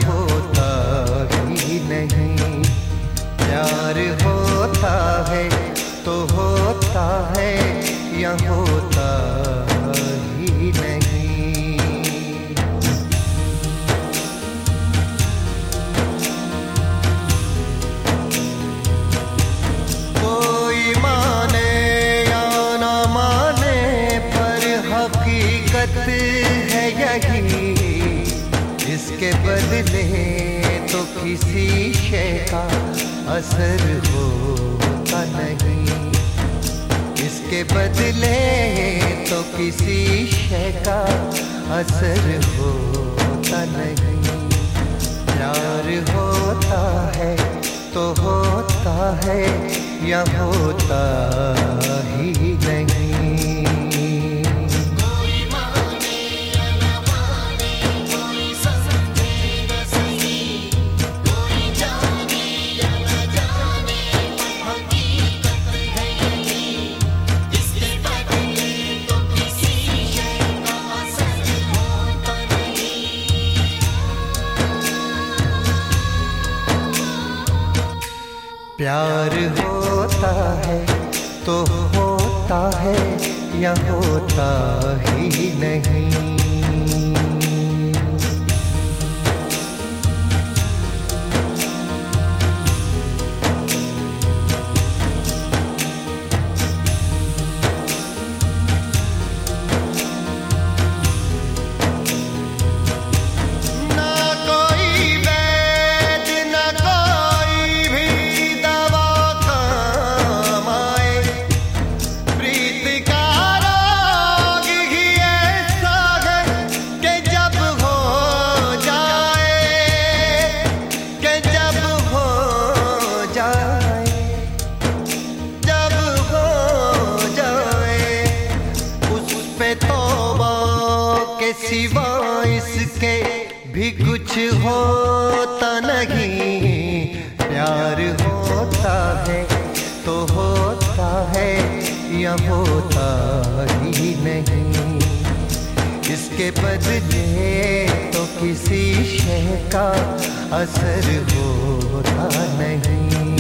होता ही नहीं। प्यार होता है तो होता है या होता ही नहीं। कोई माने या ना माने पर हकीकत है यही। इसके बदले तो किसी शय का असर होता नहीं। इसके बदले तो किसी शय का असर होता नहीं। प्यार होता है तो होता है या होता ही नहीं। प्यार होता है तो होता है या होता ही नहीं। सिवा इसके भी कुछ होता नहीं। प्यार होता है तो होता है या होता ही नहीं। इसके बदले तो किसी शय का असर होता नहीं।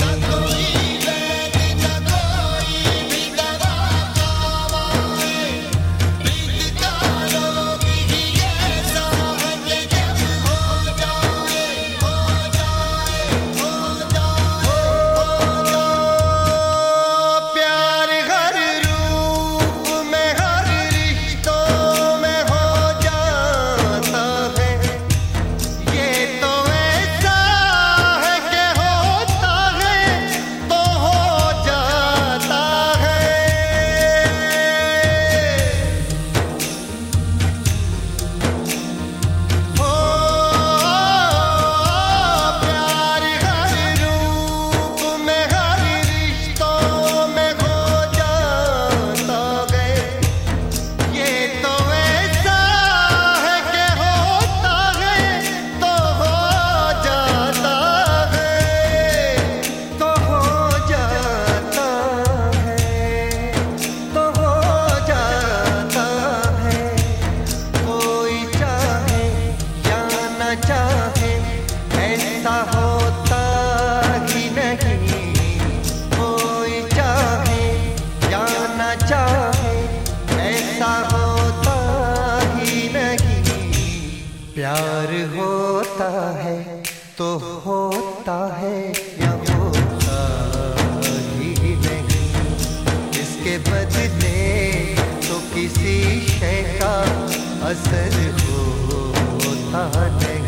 चाहे ऐसा होता ही नहीं। कोई चाहे या ना चाहे ऐसा होता ही नहीं। प्यार होता है तो होता है या होता ही नहीं। इसके बदले तो किसी शय का असर होता नहीं।